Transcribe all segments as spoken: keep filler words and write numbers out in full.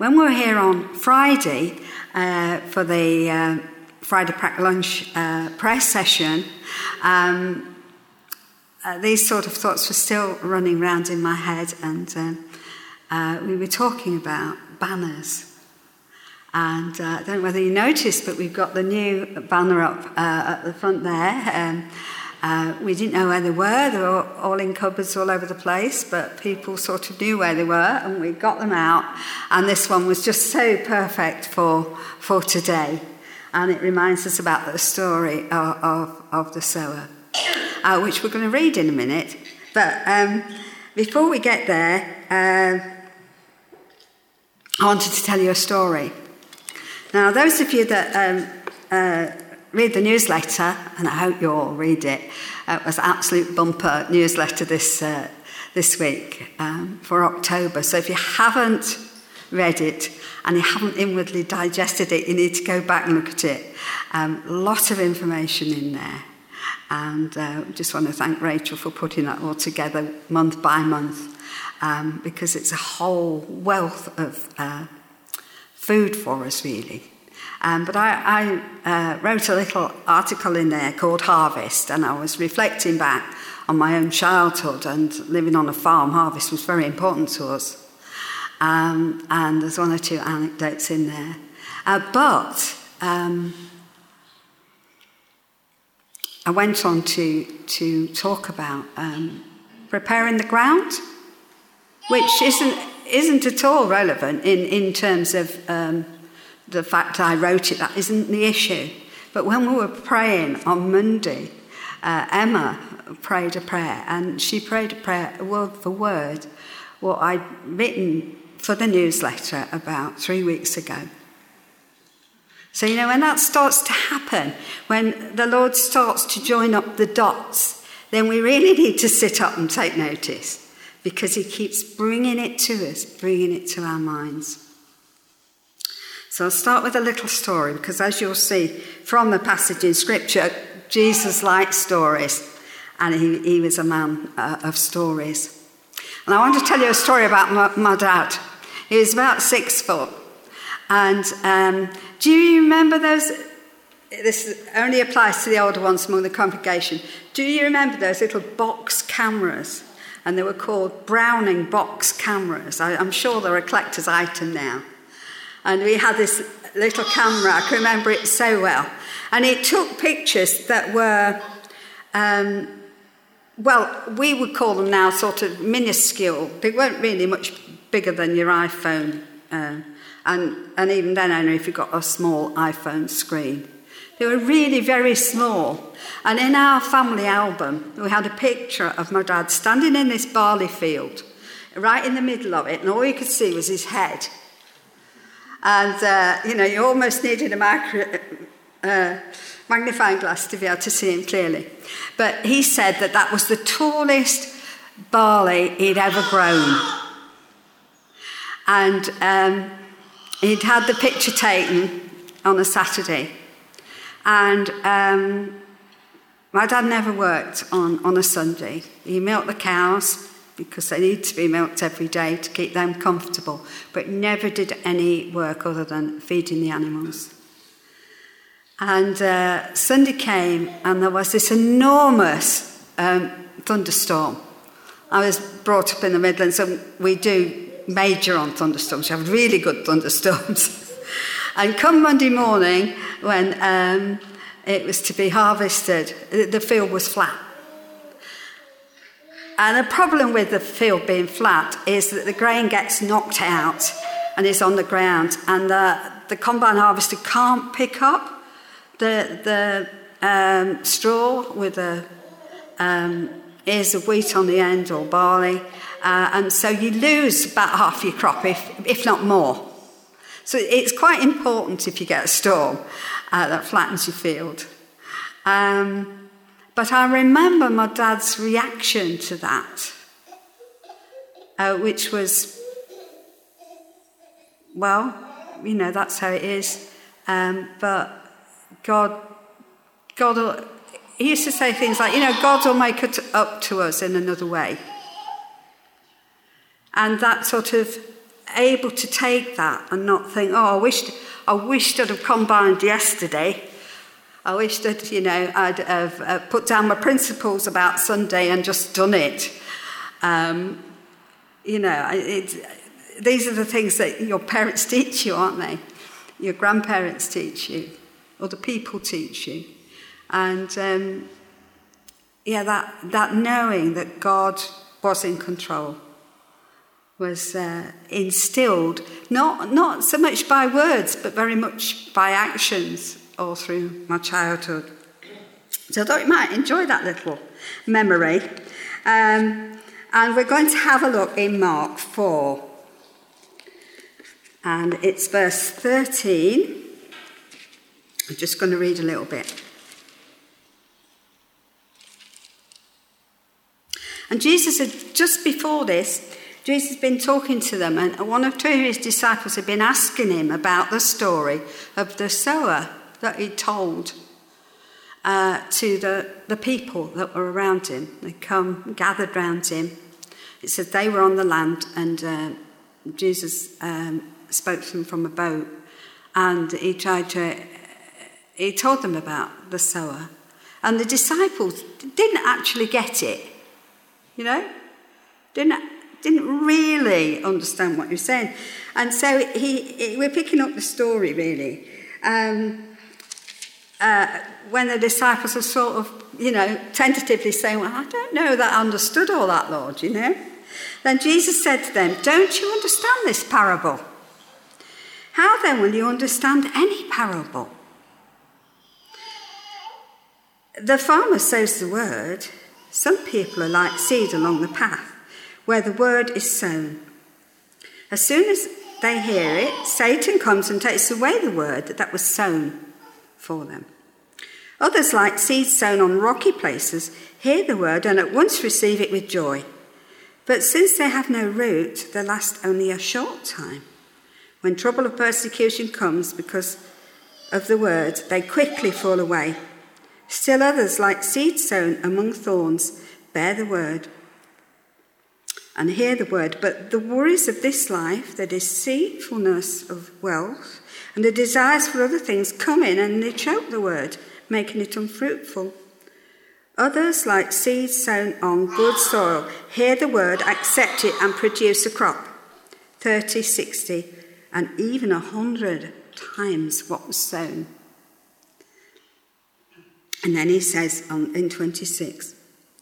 when we were here on Friday uh, for the uh, Friday Packed Lunch uh, prayer session, um, uh, these sort of thoughts were still running around in my head, and um, uh, we were talking about banners. And uh, I don't know whether you noticed, but we've got the new banner up uh, at the front there. Um, uh, we didn't know where they were. They were all in cupboards all over the place, but people sort of knew where they were, and we got them out. And this one was just so perfect for, for today. And it reminds us about the story of, of, of the sower, uh, which we're going to read in a minute. But um, before we get there, uh, I wanted to tell you a story. Now, those of you that um, uh, read the newsletter, and I hope you all read it, uh, it was an absolute bumper newsletter this uh, this week um, for October. So if you haven't read it and you haven't inwardly digested it, you need to go back and look at it. Um, lots of information in there. And uh, just want to thank Rachel for putting that all together month by month, um, because it's a whole wealth of uh, food for us, really. Um, but I, I uh, wrote a little article in there called Harvest, and I was reflecting back on my own childhood and living on a farm. Harvest was very important to us. Um, and there's one or two anecdotes in there. Uh, but um, I went on to, to talk about um, preparing the ground, which isn't isn't at all relevant in, in terms of um, the fact I wrote it. That isn't the issue. But when we were praying on Monday, uh, Emma prayed a prayer, and she prayed a prayer word for word what I'd written for the newsletter about three weeks ago. So, you know, when that starts to happen, when the Lord starts to join up the dots, then we really need to sit up and take notice, because he keeps bringing it to us, bringing it to our minds. So I'll start with a little story, because as you'll see from the passage in Scripture, Jesus liked stories, and he, he was a man uh, of stories. And I want to tell you a story about my, my dad. He was about six foot. And um, do you remember those? This only applies to the older ones among the congregation. Do you remember those little box cameras? And they were called Browning box cameras. I, I'm sure they're a collector's item now. And we had this little camera. I can remember it so well. And it took pictures that were, um, well, we would call them now sort of minuscule. They weren't really much bigger than your iPhone. Uh, and, and even then, only if you got a small iPhone screen. They were really very small. And in our family album, we had a picture of my dad standing in this barley field, right in the middle of it, and all you could see was his head. And, uh, you know, you almost needed a micro, uh, magnifying glass to be able to see him clearly. But he said that that was the tallest barley he'd ever grown. And um, he'd had the picture taken on a Saturday. And um, my dad never worked on, on a Sunday. He milked the cows because they need to be milked every day to keep them comfortable, but never did any work other than feeding the animals. And uh, Sunday came, and there was this enormous um, thunderstorm. I was brought up in the Midlands, and we do major on thunderstorms. We have really good thunderstorms. And come Monday morning, when um, it was to be harvested, the field was flat. And the problem with the field being flat is that the grain gets knocked out and is on the ground, and the, the combine harvester can't pick up the, the um, straw with the um, ears of wheat on the end or barley, uh, and so you lose about half your crop, if, if not more. So it's quite important if you get a storm uh, that flattens your field. Um, but I remember my dad's reaction to that, uh, which was, well, you know, that's how it is. Um, but God, God will, he used to say things like, you know, God will make it up to us in another way. And that sort of able to take that and not think, oh, I wish, I wished I'd have combined yesterday. I wish that, you know, I'd have uh, put down my principles about Sunday and just done it. Um, you know, it, these are the things that your parents teach you, aren't they? Your grandparents teach you, other people teach you. And, um, yeah, that, that knowing that God was in control was uh, instilled, not, not so much by words, but very much by actions all through my childhood. So I thought you might enjoy that little memory. Um, and we're going to have a look in Mark four. And it's verse thirteen. I'm just going to read a little bit. And Jesus had, just before this, Jesus had been talking to them, and one or two of his disciples had been asking him about the story of the sower that he told uh, to the, the people that were around him. They come, gathered round him. It said they were on the land, and uh, Jesus um, spoke to them from a boat, and he tried to, he told them about the sower. And the disciples didn't actually get it, you know, didn't didn't really understand what he was saying. And so he, he we're picking up the story, really. Um, uh, when the disciples are sort of, you know, tentatively saying, well, I don't know that I understood all that, Lord, you know. Then Jesus said to them, don't you understand this parable? How then will you understand any parable? The farmer sows the word. Some people are like seed along the path, where the word is sown. As soon as they hear it, Satan comes and takes away the word that was sown for them. Others, like seeds sown on rocky places, hear the word and at once receive it with joy. But since they have no root, they last only a short time. When trouble or persecution comes because of the word, they quickly fall away. Still others, like seeds sown among thorns, bear the word and hear the word, but the worries of this life, the deceitfulness of wealth, and the desires for other things come in and they choke the word, making it unfruitful. Others, like seeds sown on good soil, hear the word, accept it, and produce a crop, thirty, sixty, and even a hundred times what was sown. And then he says on, in twenty-six,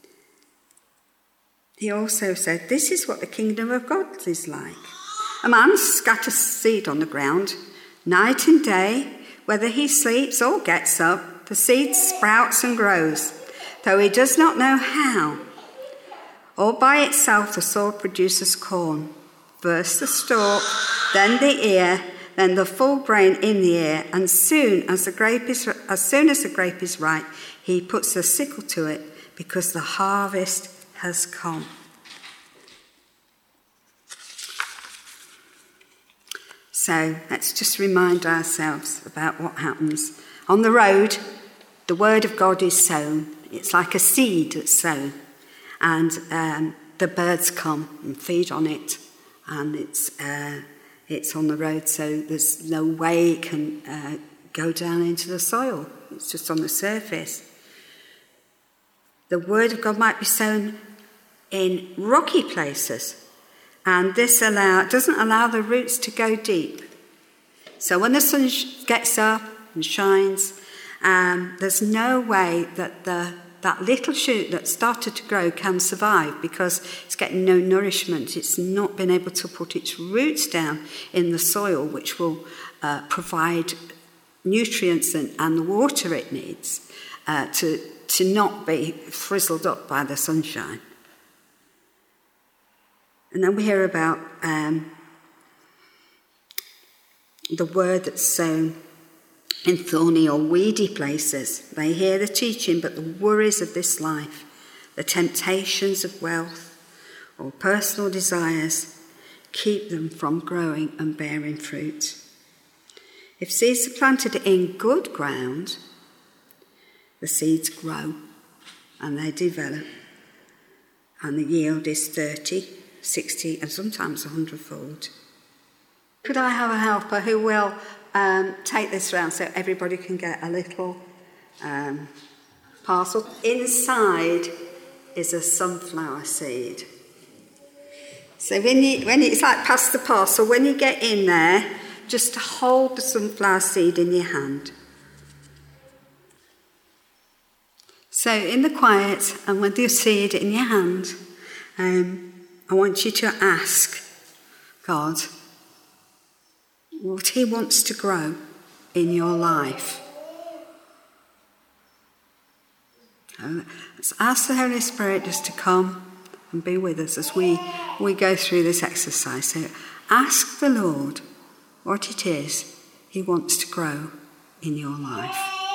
he also said, this is what the kingdom of God is like. A man scatters seed on the ground, night and day, whether he sleeps or gets up, the seed sprouts and grows, though he does not know how. All by itself the soil produces corn, first the stalk, then the ear, then the full grain in the ear, and soon as the grape is as soon as the grape is ripe, he puts the sickle to it, because the harvest has come. So let's just remind ourselves about what happens. On the road, the word of God is sown. It's like a seed that's sown. And um, the birds come and feed on it. And it's uh, it's on the road, so there's no way it can uh, go down into the soil. It's just on the surface. The word of God might be sown in rocky places, and this allow, doesn't allow the roots to go deep. So when the sun gets up and shines, um, there's no way that the that little shoot that started to grow can survive, because it's getting no nourishment. It's not been able to put its roots down in the soil, which will uh, provide nutrients and, and the water it needs uh, to, to not be frizzled up by the sunshine. And then we hear about um, the word that's sown in thorny or weedy places. They hear the teaching, but the worries of this life, the temptations of wealth or personal desires, keep them from growing and bearing fruit. If seeds are planted in good ground, the seeds grow and they develop, and the yield is thirty, sixty, and sometimes a hundredfold. Could I have a helper who will um, take this round so everybody can get a little um, parcel? Inside is a sunflower seed. So when you, when it's like past the parcel, when you get in there, just hold the sunflower seed in your hand. So in the quiet and with your seed in your hand, um, I want you to ask God what he wants to grow in your life. So let's ask the Holy Spirit just to come and be with us as we, we go through this exercise. So ask the Lord what it is he wants to grow in your life.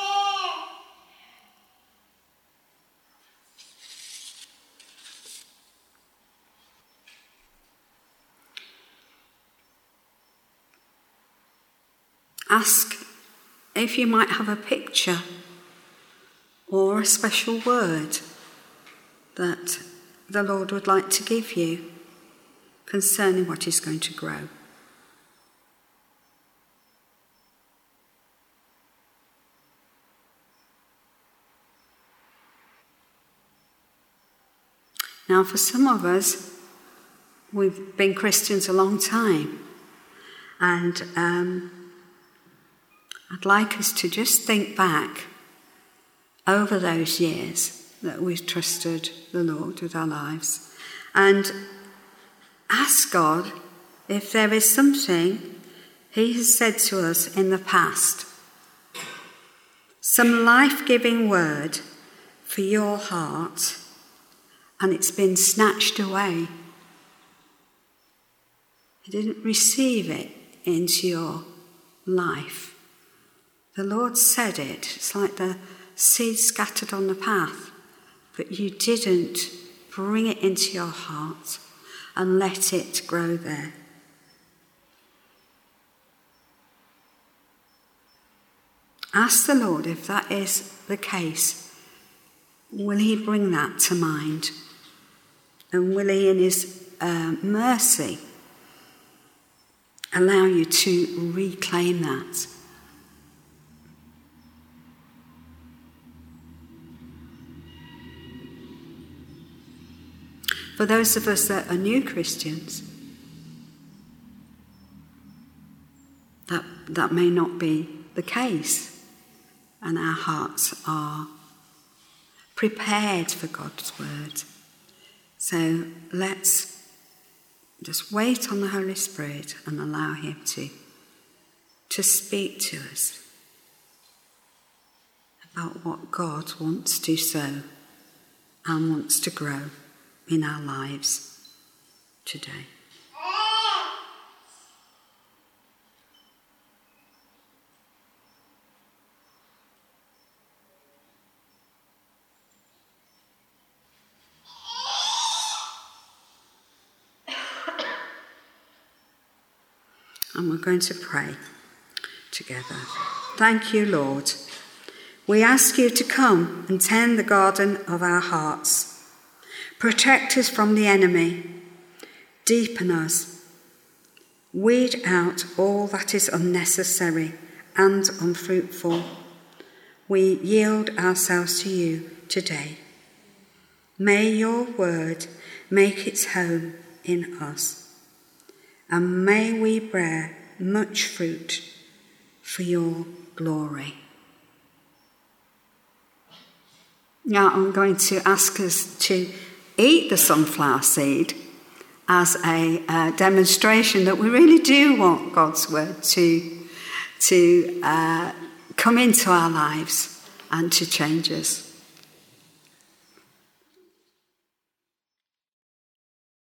Ask if you might have a picture or a special word that the Lord would like to give you concerning what is going to grow. Now, for some of us, we've been Christians a long time, and um, I'd like us to just think back over those years that we've trusted the Lord with our lives and ask God if there is something he has said to us in the past, some life-giving word for your heart, and it's been snatched away. You didn't receive it into your life. The Lord said it. It's like the seed scattered on the path, but you didn't bring it into your heart and let it grow there. Ask the Lord if that is the case. Will he bring that to mind? And will he, in his uh, mercy, allow you to reclaim that? For those of us that are new Christians, that, that may not be the case, and our hearts are prepared for God's word. So let's just wait on the Holy Spirit and allow him to, to speak to us about what God wants to sow and wants to grow in our lives today. And we're going to pray together. Thank you, Lord. We ask you to come and tend the garden of our hearts. Protect us from the enemy. Deepen us. Weed out all that is unnecessary and unfruitful. We yield ourselves to you today. May your word make its home in us, and may we bear much fruit for your glory. Now I'm going to ask us to eat the sunflower seed as a uh, demonstration that we really do want God's word to, to uh, come into our lives and to change us.